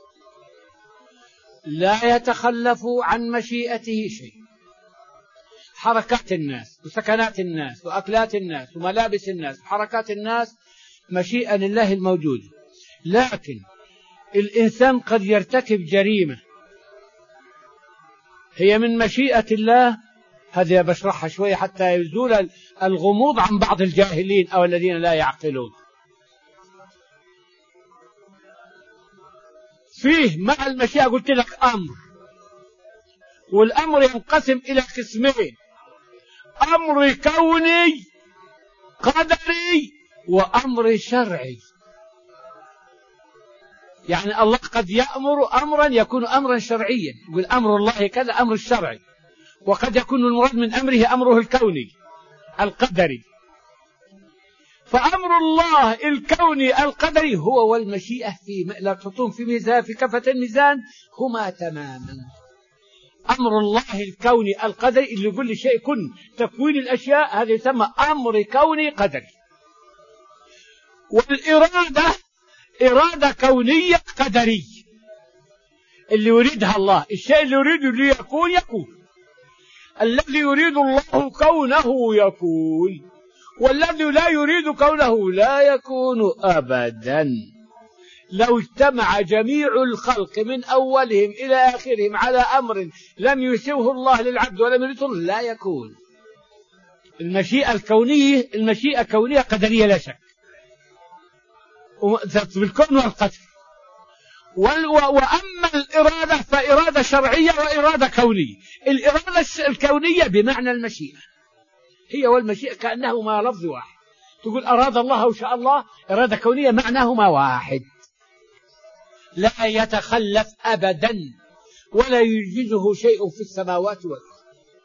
لا يتخلف عن مشيئته شيء. حركات الناس وسكنات الناس وأكلات الناس وملابس الناس وحركات الناس مشيئة لله الموجودة، لكن الإنسان قد يرتكب جريمة هي من مشيئة الله، هذه بشرحها شوية حتى يزول الغموض عن بعض الجاهلين أو الذين لا يعقلون. فيه مع المشيئة قلت لك أمر، والأمر ينقسم إلى قسمين، أمر كوني قدري وأمر شرعي. يعني الله قد يأمر أمرا يكون أمرا شرعيا، يقول أمر الله كذا أمر الشرعي، وقد يكون المراد من أمره أمره الكوني القدري. فأمر الله الكوني القدري هو والمشيئة لا تحطون في ميزان في كفة الميزان هما تماما. أمر الله الكوني القدري اللي يقول لشيء كن، تكوين الأشياء، هذا يسمى أمر كوني قدري. والإرادة إرادة كونية قدرية اللي يريدها الله، الشيء اللي يريده ليكون يكون، الذي يريد الله كونه يكون، والذي لا يريد كونه لا يكون أبدا. لو اجتمع جميع الخلق من أولهم إلى آخرهم على أمر لم يسوه الله للعبد ولم يريده لا يكون. المشيئة كونية قدرية لا شك، بالكون والقدر. وأما الإرادة فإرادة شرعية وإرادة كونية. الإرادة الكونية بمعنى المشيئة، هي والمشيئة كأنهما لفظ واحد. تقول أراد الله أو شاء الله، إرادة كونية معناهما واحد، لا يتخلف أبدا ولا يجيزه شيء في السماوات والأرض.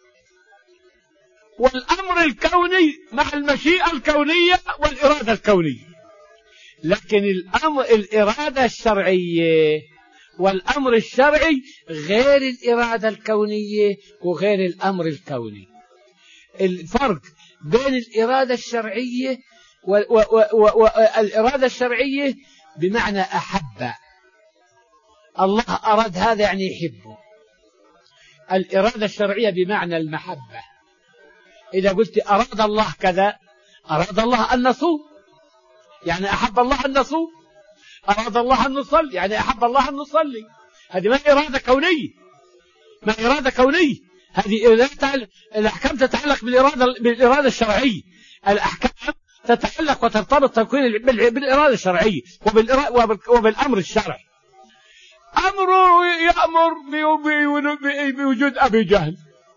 والأمر الكوني مع المشيئة الكونية والإرادة الكونية. لكن الإرادة الشرعية والأمر الشرعي غير الإرادة الكونية وغير الأمر الكوني. الفرق بين الإرادة الشرعية والإرادة الشرعية بمعنى أحب، الله أراد هذا يعني يحبه. الإرادة الشرعية بمعنى المحبة، إذا قلت أراد الله كذا أراد الله أن نصوم يعني أحب الله أن نصوم، أراد الله أن نصلي يعني أحب الله أن نصلي. هذه ما إرادة كونية، ما إرادة كونية، هذه الأحكام تتعلق بالإرادة الشرعية. الأحكام تتعلق وترتبط بالإرادة الشرعية وبالأمر الشرعي. أمر يأمر بوجود أبي جهل،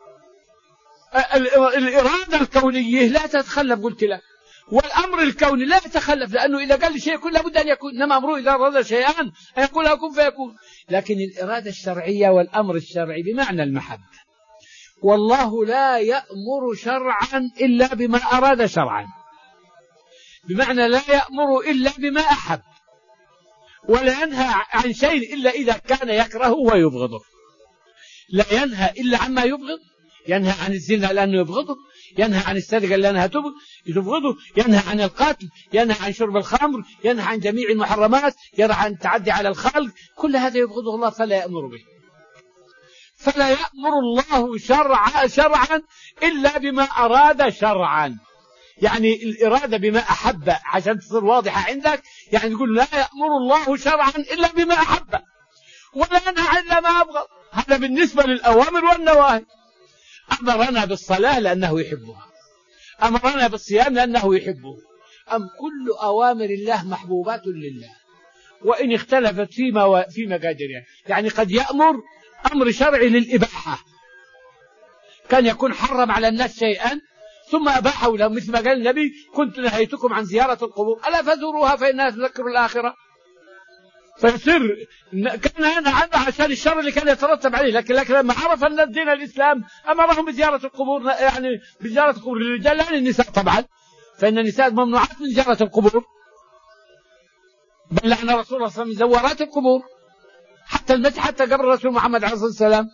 الإرادة الكونية لا تتخلف قلت لك، والأمر الكوني لا يتخلف، لأنه إذا قال شيء يكون لابد أن يكون، إنما أمره إذا أراد شيئا أن يقول له كن فيكون. لكن الإرادة الشرعية والأمر الشرعي بمعنى المحبة، والله لا يأمر شرعا إلا بما أراد شرعا، بمعنى لا يأمر إلا بما أحب، ولا ينهى عن شيء إلا إذا كان يكرهه ويبغضه. لا ينهى إلا عما يبغض، ينهى عن الزنا لأنه يبغضه، ينهى عن السرقة لأنها تبغضه، ينهى عن القتل، ينهى عن شرب الخمر، ينهى عن جميع المحرمات، ينهى عن التعدي على الخلق، كل هذا يبغضه الله فلا يأمر به. فلا يأمر الله شرعا إلا بما أراد شرعا، يعني الإرادة بما أحب عشان تصير واضحة عندك، يعني تقول لا يأمر الله شرعا إلا بما أحب، ولا ينهى إلا ما أبغض. هذا بالنسبة للأوامر والنواهي. أمرنا بالصلاة لأنه يحبها، أمرنا بالصيام لأنه يحبه. كل أوامر الله محبوبات لله، وإن اختلفت في مقاديرها. يعني قد يأمر أمر شرعي للإباحة، كان يكون حرم على الناس شيئا ثم أباحوا له، مثل ما قال النبي كنت نهيتكم عن زيارة القبور ألا فزوروها فإنها تذكر الآخرة. فيصير كان هنا عنه عشان الشر اللي كان يترتب عليه، لكن لما عرف أن الدين الإسلام أمرهم بزيارة القبور، يعني بزيارة القبور للرجال لا للنساء طبعا، فإن النساء ممنوعات من زيارة القبور، بل لعن رسول الله صلى الله عليه وسلم زوارات القبور حتى المسح، حتى قبر الرسول محمد عليه الصلاة والسلام.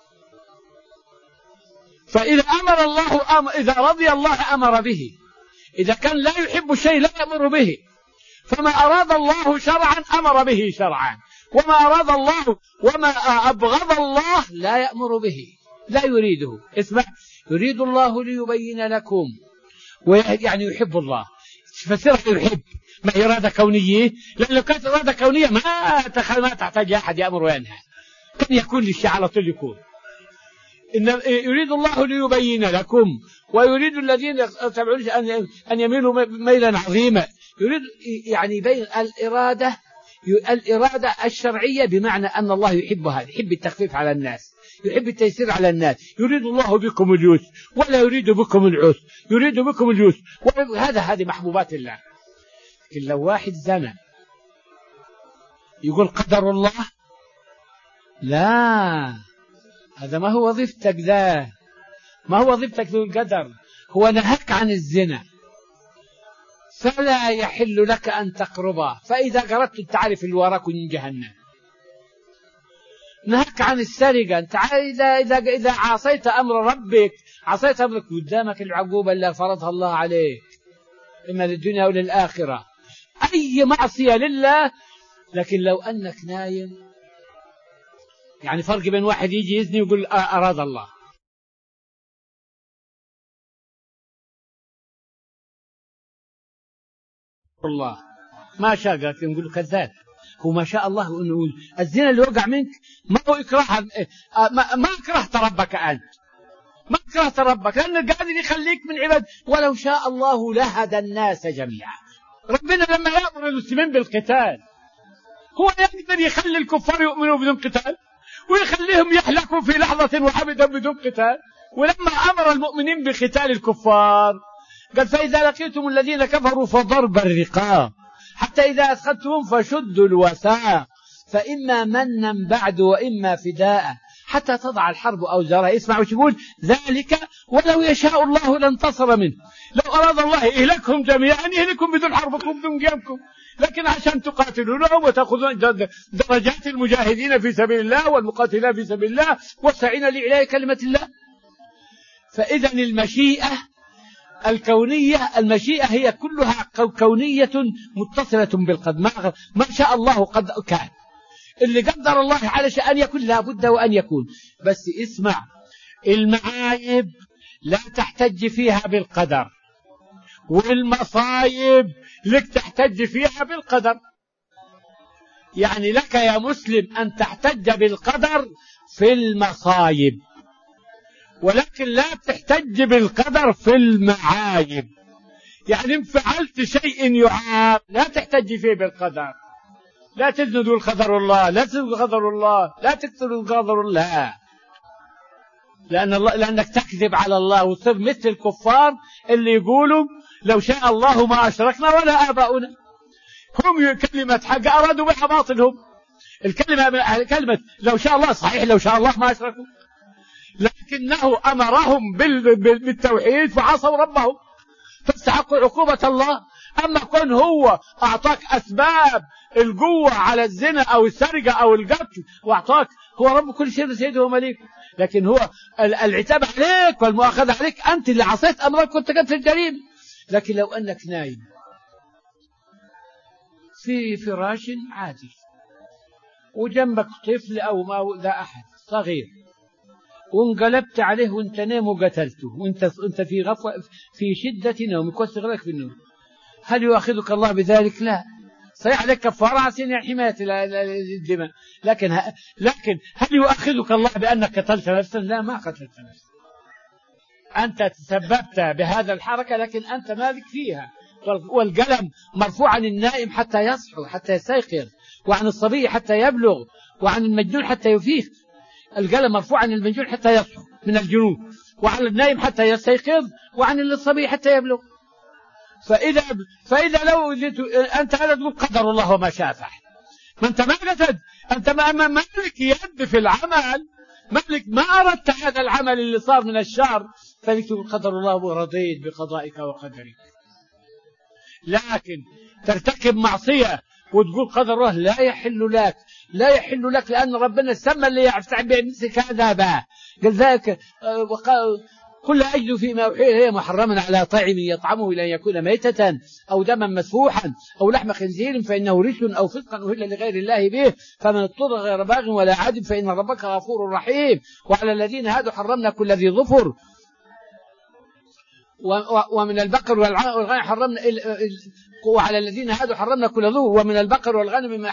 فإذا أمر الله إذا رضي الله أمر به، إذا كان لا يحب شيء لا يأمر به. فما أراد الله شرعا أمر به شرعا، وما أراد الله وما أبغض الله لا يأمر به، لا يريده. اسمع، يريد الله ليبين لكم، يعني يحب الله، فسره يحب ما إرادة كونية، لأن لو كانت إرادة كونية ما تحتاج أحد يأمر وينهى، كان يكون للشيء على طول يكون. إن يريد الله ليبين لكم ويريد الذين يتبعون أن يميلوا ميلا عظيما. يريد يعني بين الإرادة الشرعية بمعنى أن الله يحب هذا، يحب التخفيف على الناس، يحب التيسير على الناس، يريد الله بكم اليسر ولا يريد بكم العسر، يريد بكم اليسر، هذه محبوبات الله. لكن لو واحد زنى يقول قدر الله، لا، هذا ما هو وظيفتك، ذا ما هو وظيفتك ذو القدر، هو نهك عن الزنا فلا يحل لك أن تقربه، فإذا قربت تعرف اللي وراك من جهنم. نهك عن السرقة، أنت إذا عصيت أمر ربك، عصيت أمرك، قدامك العقوبة اللي فرضها الله عليك إما للدنيا وللآخرة، أي معصية لله. لكن لو أنك نايم، يعني فرق بين واحد يجي يزني ويقول أراد الله، الله ما شاء، لكن نقول كذاب، هو ما شاء الله أنه الزنا اللي وقع منك ما هو إكراه، ما أكرهت ربك أنت، ما أكرهت ربك، لأنه قادر يخليك من عباد. ولو شاء الله لهدى الناس جميعا. ربنا لما يأمر المسلمين بالقتال هو يقدر يخلي الكفار يؤمنوا بدون قتال ويخليهم يحلقوا في لحظة واحدة بدون قتال. ولما أمر المؤمنين بقتال الكفار قال فإذا لقيتم الذين كفروا فضرب الرقاب حتى إذا أثخنتم فشدوا الوثاق فإما منا بعد وإما فداء حتى تضع الحرب أوزارها. اسمعوا وش يقول، ذلك ولو يشاء الله لانتصر منه. لو أراد الله إهلكهم جميعا يهلكم بدون حربكم بدون قيامكم، لكن عشان تقاتلوا لهم وتأخذون درجات المجاهدين في سبيل الله والمقاتلين في سبيل الله والساعين لإعلاء كلمة الله. فإذا المشيئة الكونية، المشيئة هي كلها كونية متصلة بالقدر، ما شاء الله قد كان، اللي قدر الله على شأن يكون لابد وأن يكون. بس اسمع، المعايب لا تحتج فيها بالقدر والمصايب لك تحتج فيها بالقدر. يعني لك يا مسلم أن تحتج بالقدر في المصايب، ولكن لا تحتج بالقدر في المعايب. يعني إن فعلت شيء يعاب لا تحتج فيه بالقدر. لا تزندوا القدر الله، لا تزندوا قدر الله، لا تكثروا قدر الله، لأنك تكذب على الله وتصير مثل الكفار اللي يقولوا لو شاء الله ما أشركنا ولا آباؤنا. هم كلمة حق أرادوا بها باطلهم. كلمة لو شاء الله صحيح، لو شاء الله ما أشركوا، لكنه أمرهم بالتوحيد فعصوا ربهم فاستحقوا عقوبة الله. أما كون هو أعطاك أسباب القوة على الزنا أو السرقة أو القتل وأعطاك، هو رب كل شيء سيده ومليك، لكن هو العتاب عليك والمؤاخذة عليك أنت اللي عصيت أمرك كنت قتل الجريمة. لكن لو أنك نايم في فراش عادي وجنبك طفل أو ما ذا أحد صغير وانقلبت عليه وانت نايم وقتلته وانت في شدة نومك واستغراقك في النوم، هل يؤاخذك الله بذلك؟ لا. صحيح عليك كفارة عشان حماية الدماء، لكن هل يؤاخذك الله بأنك قتلت نفسا؟ لا، ما قتلت نفسا. أنت تسببت بهذا الحركة لكن أنت مالك فيها. والقلم مرفوع عن النائم حتى يصحو حتى يستيقظ، وعن الصبي حتى يبلغ، وعن المجنون حتى يفيق. القلم مرفوع عن المجنون حتى يصحو من الجنون، وعن النائم حتى يستيقظ، وعن الصبي حتى يبلغ. فإذا لو أنت لا تقول قدر الله وما شاء فعل، ما أنت ما قتد، أنت ما مالك يد في العمل، مالك ما أردت هذا العمل اللي صار من الشر، فلتقول قدر الله ورضيت بقضائك وقدرك. لكن ترتكب معصية وتقول قدر الله، لا يحل لك، لا يحل لك، لأن ربنا سمى اللي يفتح بمثلك هذا بها. قال ذلك قل لا أجد فيما أوحي إلي محرما على طاعم يطعمه إلا أن يكون ميتة أو دما مسفوحا أو لحم خنزير فإنه رجس أو فسقا أهل لغير الله به فمن اضطر غير باغ ولا عاد فإن ربك غفور رحيم. وعلى الذين هادوا حرمنا كل ذي ظفر ومن البقر والغنم حرمنا، وعلى الذين هادوا حرمنا كل ذو، ومن البقر والغنم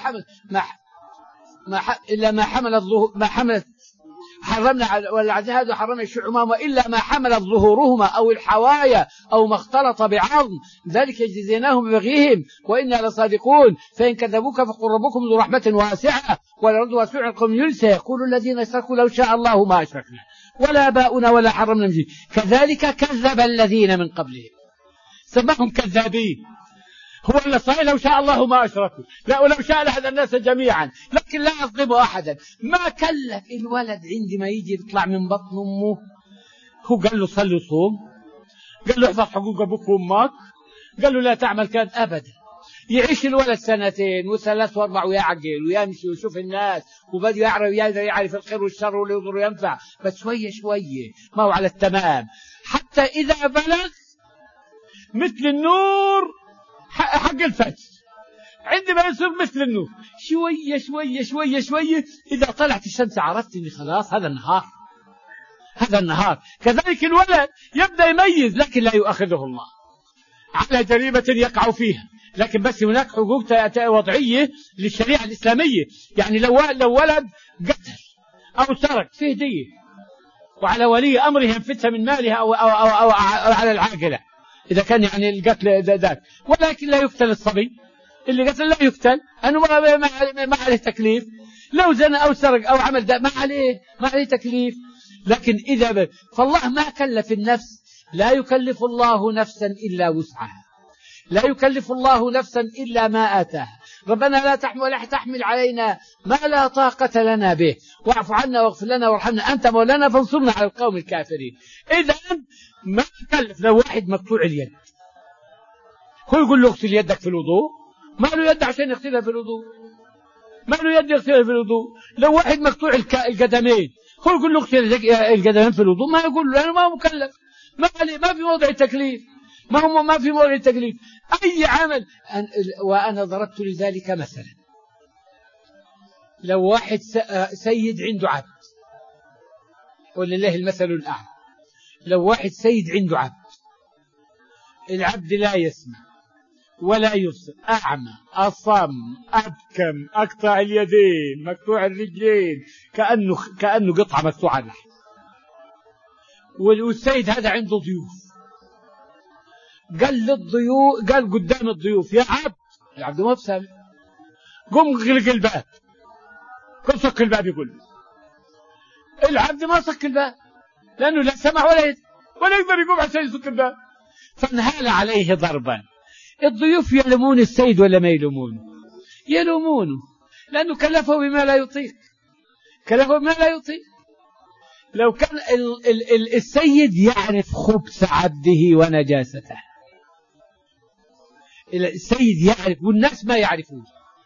إلا ما حملت حرمنا، والعزهاد حرمنا الشعمام إلا ما حملت ظهورهما أو الحوايا أو ما اختلط بعظم، ذلك جزيناهم ببغيهم وإنا لصادقون. فإن كذبوك فقل ربكم ذو رحمة واسعة والأرض واسعة القوم ينسى يقول الذين اشركوا لو شاء الله ما أشركنا ولا آباؤنا ولا حرمنا من شيء كذلك كذب الذين من قبلهم. سماهم كذابين. هو اللي صحيح لو شاء الله ما أشركوا، لا ولو شاء لهذا الناس جميعا، لكن لا يظلم أحدا. ما كلف الولد عندما يجي يطلع من بطن أمه، هو قال له صلي وصوم، قال له احفظ حقوق أبوك وأمك، قال له لا تعمل كذا أبدا. يعيش الولد 2 و3 و4 ويعقل ويمشي ويشوف الناس وبدأ يعرف الخير والشر واللي يضر وينفع، بس شوية شوية ما هو على التمام، حتى إذا بلغ مثل النور حق الفجر، عندما يصير مثل النور شوية شوية شوية شوية، إذا طلعت الشمس عرفت إن خلاص هذا النهار، هذا النهار. كذلك الولد يبدأ يميز، لكن لا يؤاخذه الله على جريمة يقع فيها، لكن بس هناك حقوق وضعية للشريعة الإسلامية. يعني لو ولد قتل أو سرق فيه دية، وعلى ولي أمره ينفتها من مالها أو على العاقلة إذا كان يعني القتل ذاك، ولكن لا يقتل الصبي اللي قتل، لا يقتل أنه ما عليه تكليف. لو زنى أو سرق أو عمل ده ما عليه تكليف. لكن إذا فالله ما كلف النفس، لا يكلف الله نفسا إلا وسعها، لا يكلف الله نفسا إلا ما آتاها. ربنا لا تحمل علينا ما لا طاقة لنا به واعف عنا واغفر لنا وارحمنا أنت مولانا فانصرنا على القوم الكافرين. إذا ما يكلف. لو واحد مقطوع اليد، هو يقول له اغسل يدك في الوضوء، ما له يد عشان يغسلها في الوضوء، ما له يد يغسلها في الوضوء. لو واحد مقطوع القدمين، هو يقول له اغسل القدمين في الوضوء، ما يقول له لأنه ما هو مكلف، ما في موضع التكليف، ما في موضع التكليف أي عمل. وأنا ضربت لذلك مثلا، لو واحد سيد عنده عبد، ولله المثل الأعلى، لو واحد سيد عنده عبد العبد لا يسمع ولا يبصر، أعمى، أصم، أبكم، أقطع اليدين، مقطوع الرجلين، كأنه قطعة مقطوعة اللحم. والسيد هذا عنده ضيوف، قال قدام الضيوف: يا عبد، العبد ما بسامع، قم غلق الباب. قم صك الباب. يقول العبد ما صك الباب لأنه لا سمع ولا يقدر يقوم عشان يصك الباب، فانهال عليه ضربا. الضيوف يلومون السيد ولا ما يلومونه؟ يلومونه، لأنه كلفه بما لا يطيق، كلفه بما لا يطيق. لو كان السيد يعرف خبث عبده ونجاسته، السيد يعرف والناس ما يعرفون.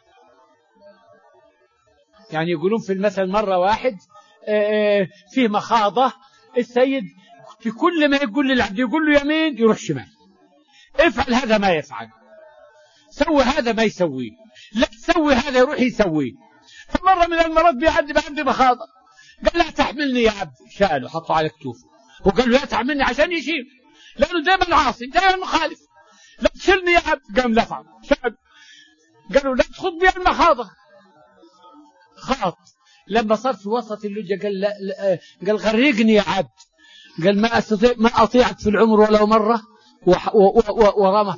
يعني يقولون في المثل مرة واحد في مخاضة، السيد في كل ما يقول للعبد يقول له يمين يروح شمال، افعل هذا ما يفعل، سوي هذا ما يسويه، لا تسوي هذا يروح يسويه. فمرة من المرات بيعدي مخاضة، قال: لا تحملني يا عبد. شاله حطه على كتوفه وقال له: لا تحملني، عشان يشيل، لأنه دائما عاصي دائما مخالف. لا تشيلني يا عبد. قام لفعل شاله، قال له: لا تخض بي المخاضة. خاط. لما صار في وسط اللجة قال: غرقني يا عبد. قال: ما أطيعك في العمر ولو مرة. ورماه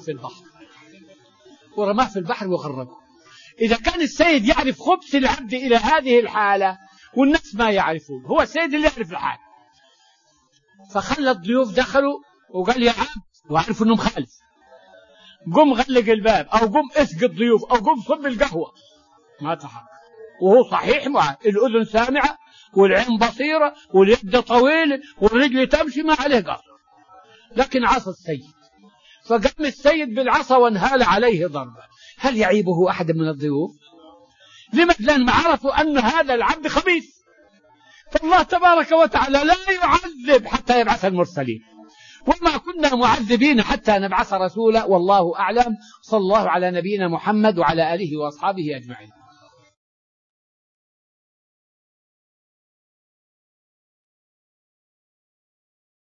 في البحر وغرقه. إذا كان السيد يعرف خبث العبد إلى هذه الحالة والناس ما يعرفون، هو السيد اللي يعرف الحال. فخلى الضيوف دخلوا وقال: يا عبد، وعرفوا أنه مخالف، قم غلق الباب، أو قم اسق الضيوف، أو قم صب القهوة. ما تحرك، وهو صحيح معه، الأذن سامعة والعين بصيرة واليد طويلة والرجل تمشي، ما عليه قصر، لكن عصى السيد. فقام السيد بالعصا وانهال عليه ضربة. هل يعيبه أحد من الضيوف؟ لماذا؟ لأن عرفوا أن هذا العبد خبيث. فالله تبارك وتعالى لا يعذب حتى يبعث المرسلين، وما كنا معذبين حتى نبعث رسولا، والله أعلم. صلى الله على نبينا محمد وعلى آله وأصحابه أجمعين.